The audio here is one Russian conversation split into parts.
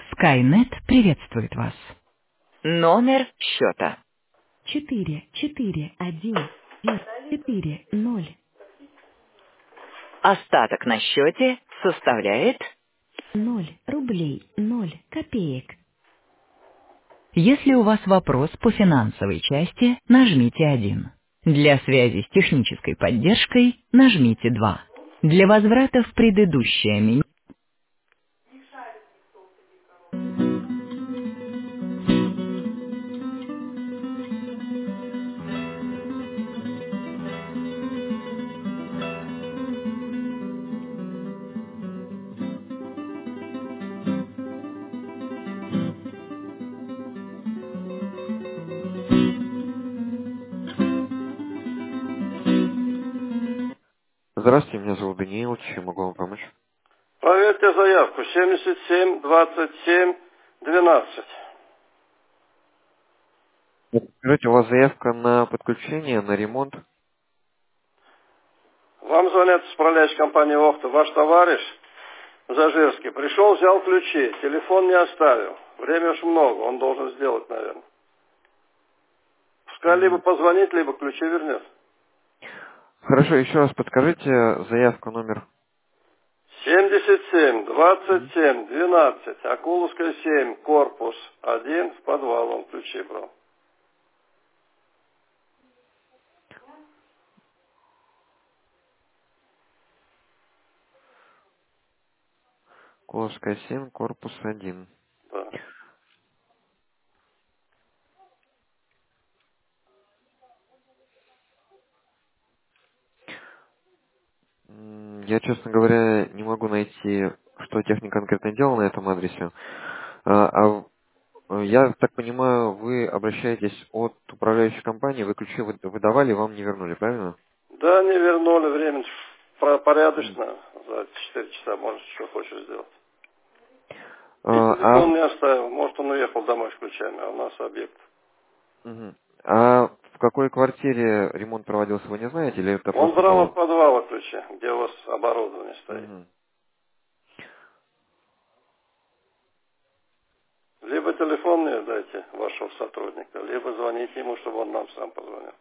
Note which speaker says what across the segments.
Speaker 1: Skynet приветствует вас.
Speaker 2: Номер счета.
Speaker 1: 441 4 0.
Speaker 2: Остаток на счете составляет
Speaker 1: 0 рублей 0 копеек. Если у вас вопрос по финансовой части, нажмите 1. Для связи с технической поддержкой нажмите 2. Для возврата в предыдущее меню.
Speaker 3: Здравствуйте, меня зовут Даниил, чем могу вам помочь?
Speaker 4: Проверьте заявку 77 27 12.
Speaker 3: Скажите, у вас заявка на подключение, на ремонт?
Speaker 4: Вам звонят с управляющей компании «Охта». Ваш товарищ Зажирский пришел, взял ключи, телефон не оставил. Время уж много, он должен сделать, наверное. Пускай либо позвонит, либо ключи вернет.
Speaker 3: Хорошо, еще раз подскажите заявку номер.
Speaker 4: 77 27 12. Акуловская 7, корпус 1, в подвал он ключи брал.
Speaker 3: Колосская 7, корпус 1.
Speaker 4: Да.
Speaker 3: Я, честно говоря, не могу найти, что техник конкретно делал на этом адресе. Я так понимаю, вы обращаетесь от управляющей компании, вы ключи выдавали, вам не вернули, правильно?
Speaker 4: Да, не вернули, время порядочно. За 4 часа можешь, что хочешь сделать. И телефон не оставил. Может, он уехал домой с ключами, а у нас объект.
Speaker 3: А в какой квартире ремонт проводился, вы не знаете? Или это
Speaker 4: Он
Speaker 3: просто
Speaker 4: брал
Speaker 3: был...
Speaker 4: от подвала ключи, где у вас оборудование стоит. Либо телефон мне дайте вашего сотрудника, либо звоните ему, чтобы он нам сам позвонил.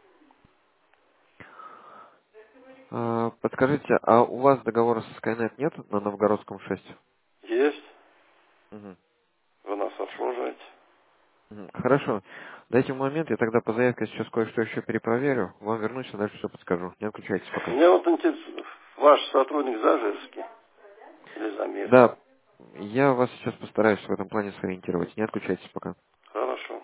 Speaker 3: Подскажите, а у вас договора со Skynet нет на Новгородском 6?
Speaker 4: Есть.
Speaker 3: Мгм.
Speaker 4: Вы нас обслуживаете.
Speaker 3: Хорошо. Дайте момент, я тогда по заявке сейчас кое-что еще перепроверю. Вам вернусь, а дальше все подскажу. Не отключайтесь пока.
Speaker 4: Мне вот интересно, ваш сотрудник Зажирский или Замир.
Speaker 3: Да, я вас сейчас постараюсь в этом плане сориентировать. Не отключайтесь пока.
Speaker 4: Хорошо.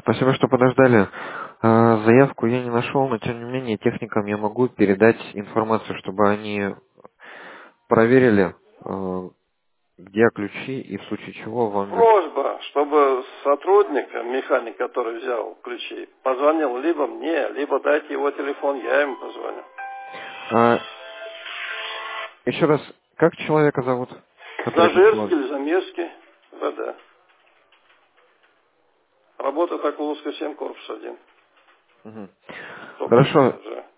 Speaker 3: Спасибо, что подождали. Заявку я не нашел, но тем не менее техникам я могу передать информацию, чтобы они проверили, где ключи и в случае чего вам...
Speaker 4: Просьба, чтобы сотрудник, механик, который взял ключи, позвонил либо мне, либо дайте его телефон, я ему позвоню.
Speaker 3: Еще раз, как человека зовут?
Speaker 4: Зажирский или Замирский, ВД. Работает Окуловская 7, корпус 1.
Speaker 3: Угу. Хорошо.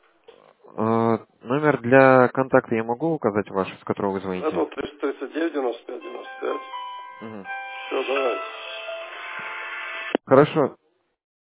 Speaker 3: Номер для контакта я могу указать ваш, с которого вы звоните?
Speaker 4: Это 339 95 95.
Speaker 3: Угу.
Speaker 4: Все, давай.
Speaker 3: Хорошо.